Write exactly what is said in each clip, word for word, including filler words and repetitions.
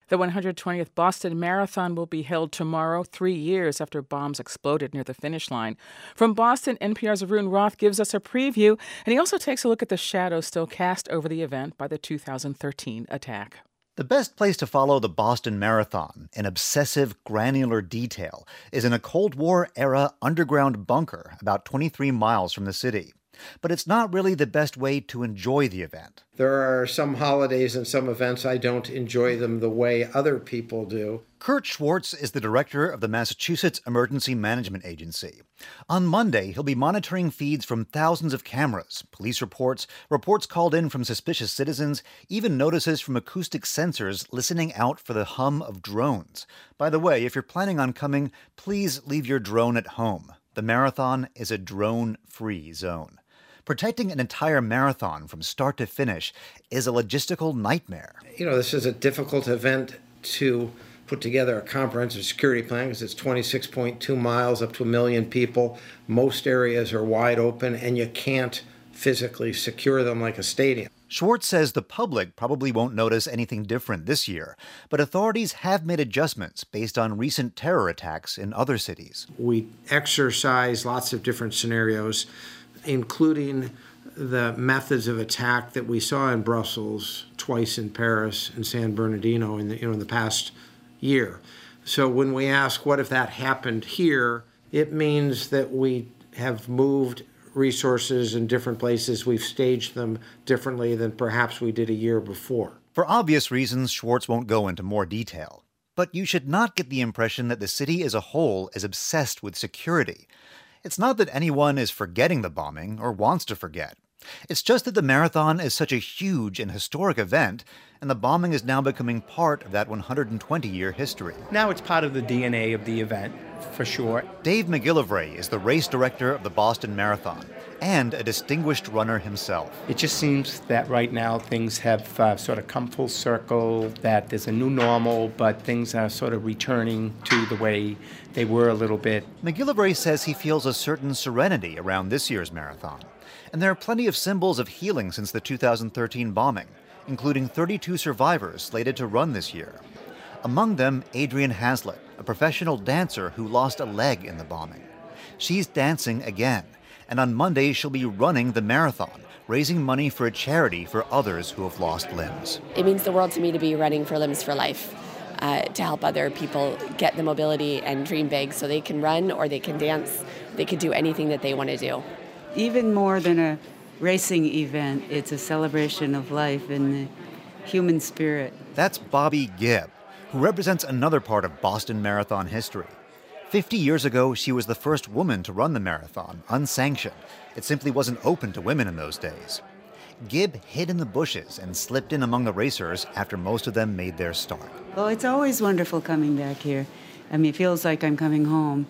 The one hundred twentieth Boston Marathon will be held tomorrow, three years after bombs exploded near the finish line. From Boston, N P R's Arun Roth gives us a preview, and he also takes a look at the shadows still cast over the event by the two thousand thirteen attack. The best place to follow the Boston Marathon in obsessive, granular detail is in a Cold War-era underground bunker about twenty-three miles from the city. But it's not really the best way to enjoy the event. There are some holidays and some events I don't enjoy them the way other people do. Kurt Schwartz is the director of the Massachusetts Emergency Management Agency. On Monday, he'll be monitoring feeds from thousands of cameras, police reports, reports called in from suspicious citizens, even notices from acoustic sensors listening out for the hum of drones. By the way, if you're planning on coming, please leave your drone at home. The marathon is a drone-free zone. Protecting an entire marathon from start to finish is a logistical nightmare. You know, this is a difficult event to put together a comprehensive security plan because it's twenty-six point two miles, up to a million people. Most areas are wide open, and you can't physically secure them like a stadium. Schwartz says the public probably won't notice anything different this year, but authorities have made adjustments based on recent terror attacks in other cities. We exercise lots of different scenarios, including the methods of attack that we saw in Brussels, twice in Paris, and San Bernardino in the, you know, in the past year. So when we ask, what if that happened here, it means that we have moved resources in different places. We've staged them differently than perhaps we did a year before. For obvious reasons, Schwartz won't go into more detail. But you should not get the impression that the city as a whole is obsessed with security. It's not that anyone is forgetting the bombing or wants to forget. It's just that the marathon is such a huge and historic event, and the bombing is now becoming part of that one hundred twenty year history. Now it's part of the D N A of the event, for sure. Dave McGillivray is the race director of the Boston Marathon and a distinguished runner himself. It just seems that right now things have uh, sort of come full circle, that there's a new normal, but things are sort of returning to the way they were a little bit. McGillivray says he feels a certain serenity around this year's marathon. And there are plenty of symbols of healing since the two thousand thirteen bombing, including thirty-two survivors slated to run this year. Among them, Adrienne Haslett, a professional dancer who lost a leg in the bombing. She's dancing again, and on Monday she'll be running the marathon, raising money for a charity for others who have lost limbs. It means the world to me to be running for Limbs for Life, uh, to help other people get the mobility and dream big so they can run or they can dance. They can do anything that they want to do. Even more than a racing event, it's a celebration of life and the human spirit. That's Bobby Gibb, who represents another part of Boston Marathon history. Fifty years ago, she was the first woman to run the marathon, unsanctioned. It simply wasn't open to women in those days. Gibb hid in the bushes and slipped in among the racers after most of them made their start. Well, it's always wonderful coming back here. I mean, it feels like I'm coming home.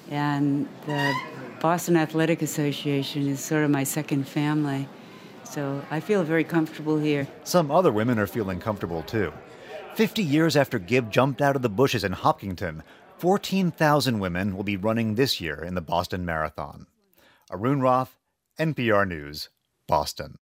And the Boston Athletic Association is sort of my second family. So I feel very comfortable here. Some other women are feeling comfortable, too. Fifty years after Gibb jumped out of the bushes in Hopkinton, fourteen thousand women will be running this year in the Boston Marathon. Arun Roth, N P R News, Boston.